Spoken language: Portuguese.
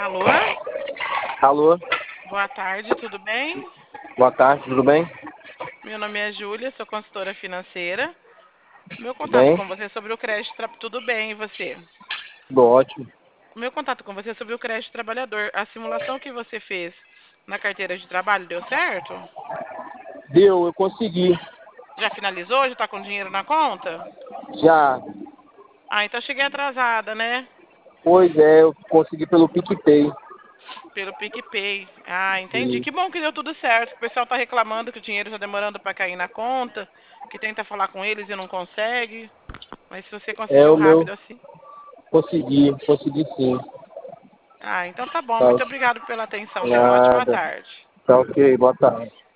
Alô? Alô, Boa tarde, tudo bem? boa tarde, tudo bem? Meu nome é Júlia, sou consultora financeira. Meu Tudo contato bem? com você é sobre o crédito, tudo bem, e você? Tudo ótimo. O meu contato com você é sobre o crédito trabalhador. A simulação que você fez na carteira de trabalho deu certo? Deu, eu consegui. Já finalizou? Já está com dinheiro na conta? Já, Ah, então cheguei atrasada, né? pois é, eu consegui pelo PicPay. Pelo PicPay. Ah, entendi. E Que bom que deu tudo certo. O pessoal está reclamando que o dinheiro está demorando para cair na conta, que tenta falar com eles e não consegue. Mas se você é conseguiu o meu, rápido assim. consegui sim. Ah, então tá bom. Tá, Muito obrigado pela atenção. Tenha uma ótima nada. tarde. Tá ok, boa tarde.